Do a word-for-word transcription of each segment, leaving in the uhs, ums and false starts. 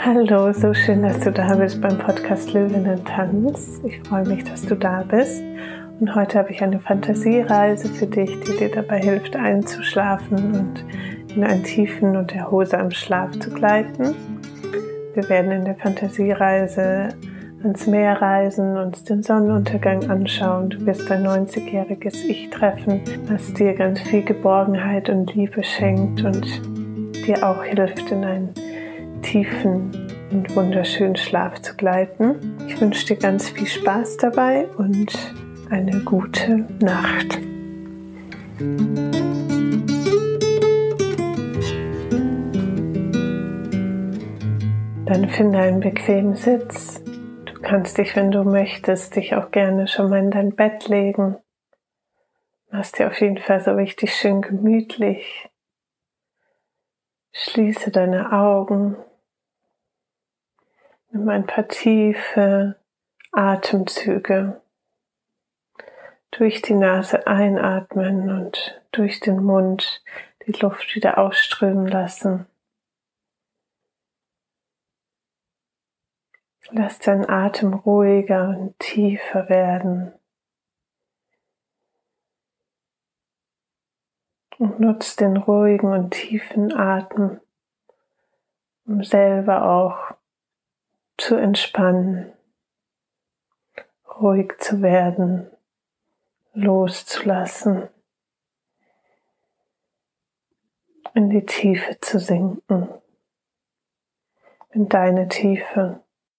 Hallo, so schön, dass du da bist beim Podcast Löwinnen-Tanz. Ich freue mich, dass du da bist. Und heute habe ich eine Fantasiereise für dich, die dir dabei hilft, einzuschlafen und in einen tiefen und erholsamen Schlaf zu gleiten. Wir werden in der Fantasiereise ans Meer reisen, uns den Sonnenuntergang anschauen. Du wirst ein neunzigjähriges Ich treffen, was dir ganz viel Geborgenheit und Liebe schenkt und dir auch hilft, in einen tiefen und wunderschönen Schlaf zu gleiten. Ich wünsche dir ganz viel Spaß dabei und eine gute Nacht. Dann finde einen bequemen Sitz. Du kannst dich, wenn du möchtest, dich auch gerne schon mal in dein Bett legen. Machst dir auf jeden Fall so richtig schön gemütlich. Schließe deine Augen. Nimm ein paar tiefe Atemzüge. Durch die Nase einatmen und durch den Mund die Luft wieder ausströmen lassen. Lass deinen Atem ruhiger und tiefer werden. Und nutz den ruhigen und tiefen Atem, um selber auch zu entspannen, ruhig zu werden, loszulassen, in die Tiefe zu sinken, in deine Tiefe.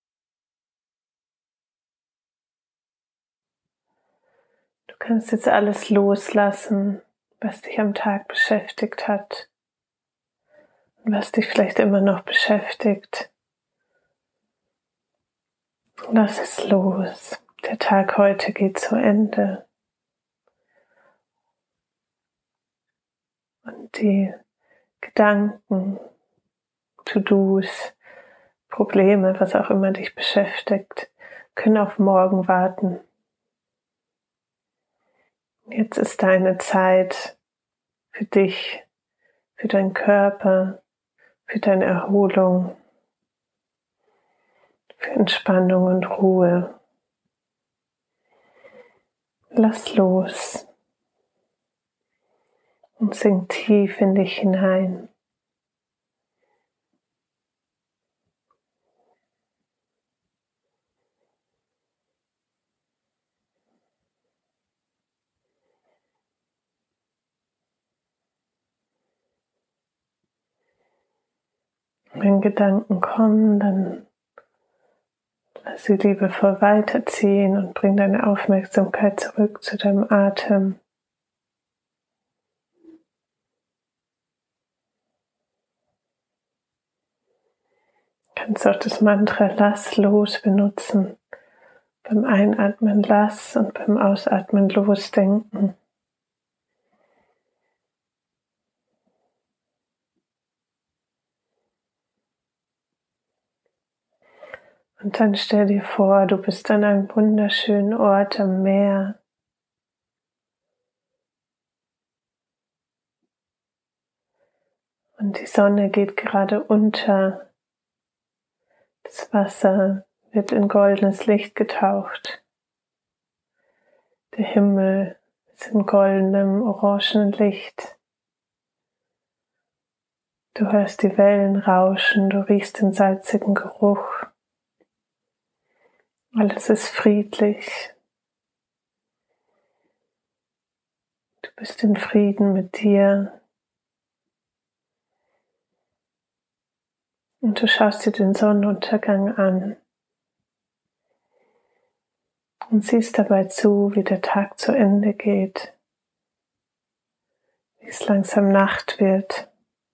Du kannst jetzt alles loslassen, was dich am Tag beschäftigt hat und was dich vielleicht immer noch beschäftigt. Lass es los. Der Tag heute geht zu Ende. Und die Gedanken, To-Dos, Probleme, was auch immer dich beschäftigt, können auf morgen warten. Jetzt ist deine Zeit für dich, für deinen Körper, für deine Erholung, für Entspannung und Ruhe. Lass los und sink tief in dich hinein. Wenn Gedanken kommen, dann lass sie liebevoll weiterziehen und bring deine Aufmerksamkeit zurück zu deinem Atem. Du kannst auch das Mantra Lass los benutzen. Beim Einatmen lass und beim Ausatmen losdenken. Und dann stell dir vor, du bist an einem wunderschönen Ort am Meer. Und die Sonne geht gerade unter. Das Wasser wird in goldenes Licht getaucht. Der Himmel ist in goldenem, orangenen Licht. Du hörst die Wellen rauschen, du riechst den salzigen Geruch. Alles ist friedlich. Du bist in Frieden mit dir. Und du schaust dir den Sonnenuntergang an und siehst dabei zu, wie der Tag zu Ende geht, wie es langsam Nacht wird,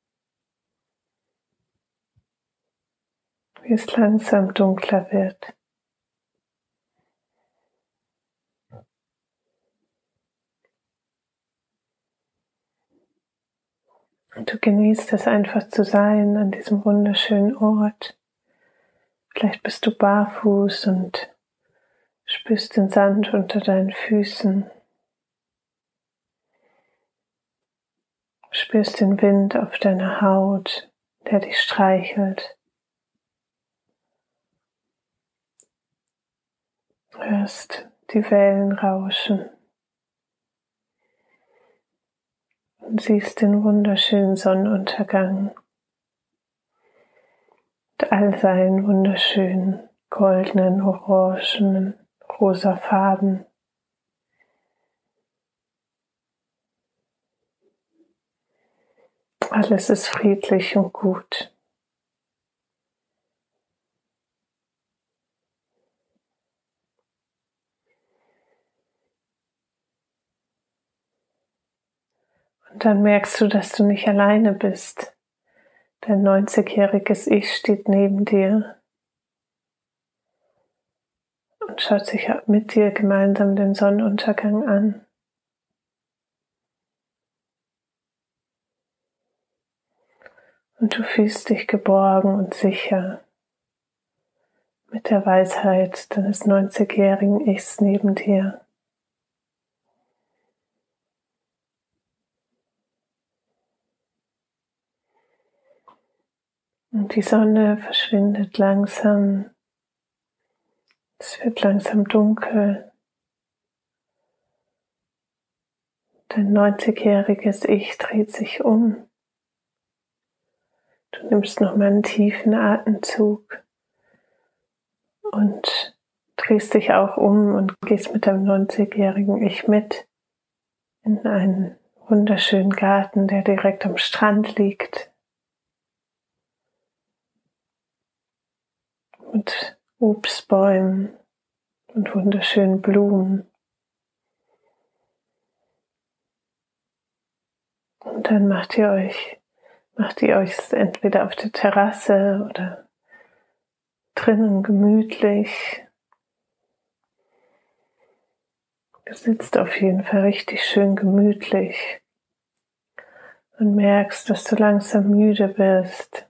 wie es langsam dunkler wird. Und du genießt es einfach zu sein an diesem wunderschönen Ort. Vielleicht bist du barfuß und spürst den Sand unter deinen Füßen. Spürst den Wind auf deiner Haut, der dich streichelt. hörst die Wellen rauschen und siehst den wunderschönen Sonnenuntergang mit all seinen wunderschönen goldenen, orangenen, rosa Farben. Alles ist friedlich und gut. Und dann merkst du, dass du nicht alleine bist. Dein neunzigjähriges Ich steht neben dir und schaut sich mit dir gemeinsam den Sonnenuntergang an. Und du fühlst dich geborgen und sicher mit der Weisheit deines neunzigjährigen Ichs neben dir. Und die Sonne verschwindet langsam. Es wird langsam dunkel. Dein neunzigjähriges Ich dreht sich um. Du nimmst nochmal einen tiefen Atemzug und drehst dich auch um und gehst mit deinem neunzigjährigen Ich mit in einen wunderschönen Garten, der direkt am Strand liegt. Mit Obstbäumen und wunderschönen Blumen. Und dann macht ihr euch, macht ihr euch entweder auf der Terrasse oder drinnen gemütlich. Du sitzt auf jeden Fall richtig schön gemütlich und merkst, dass du langsam müde wirst.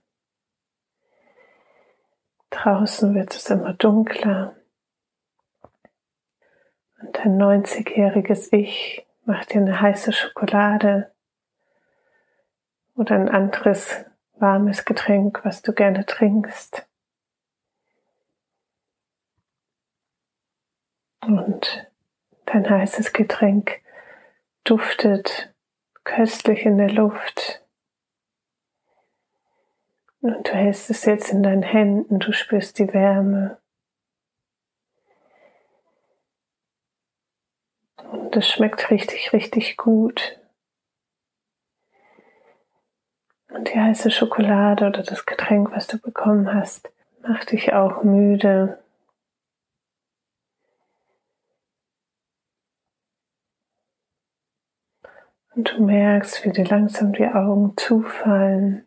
Draußen wird es immer dunkler. Und dein neunzigjähriges Ich macht dir eine heiße Schokolade oder ein anderes warmes Getränk, was du gerne trinkst. Und dein heißes Getränk duftet köstlich in der Luft. Und du hältst es jetzt in deinen Händen, du spürst die Wärme. Und es schmeckt richtig, richtig gut. Und die heiße Schokolade oder das Getränk, was du bekommen hast, macht dich auch müde. Und du merkst, wie dir langsam die Augen zufallen.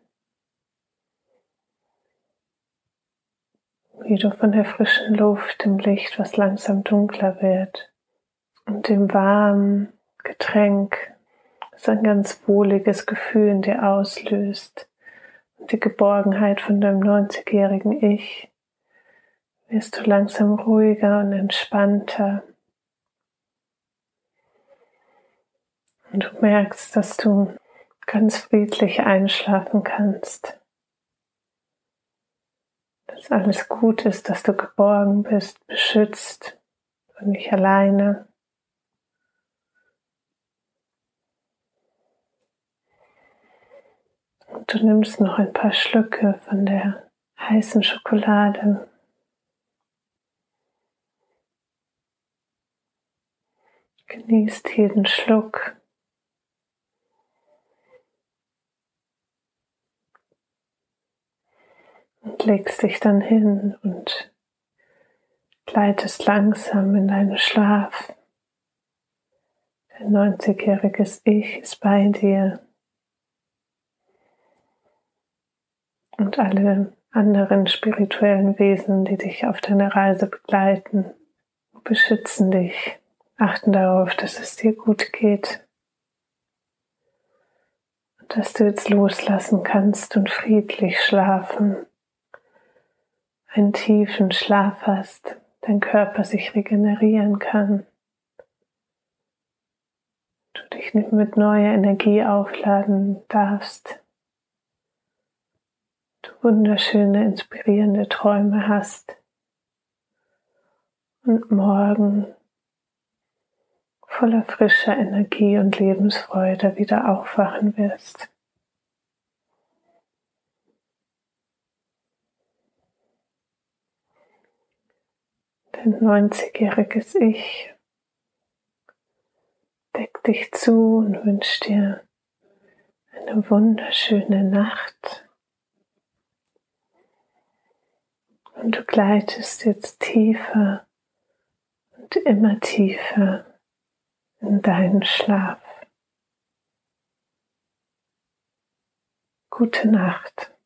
Wie du von der frischen Luft, dem Licht, was langsam dunkler wird, und dem warmen Getränk, das ein ganz wohliges Gefühl in dir auslöst, und die Geborgenheit von deinem neunzigjährigen Ich, wirst du langsam ruhiger und entspannter. Und du merkst, dass du ganz friedlich einschlafen kannst. Dass alles gut ist, dass du geborgen bist, beschützt und nicht alleine. Und du nimmst noch ein paar Schlücke von der heißen Schokolade. Genießt jeden Schluck. Und legst dich dann hin und gleitest langsam in deinen Schlaf. Dein neunzigjähriges Ich ist bei dir. Und alle anderen spirituellen Wesen, die dich auf deiner Reise begleiten, beschützen dich, achten darauf, dass es dir gut geht. Und dass du jetzt loslassen kannst und friedlich schlafen. Einen tiefen Schlaf hast, dein Körper sich regenerieren kann. Du dich nicht mit neuer Energie aufladen darfst. Du wunderschöne, inspirierende Träume hast. und morgen voller frischer Energie und Lebensfreude wieder aufwachen wirst. Dein neunzigjähriges Ich deckt dich zu und wünscht dir eine wunderschöne Nacht. Und du gleitest jetzt tiefer und immer tiefer in deinen Schlaf. Gute Nacht.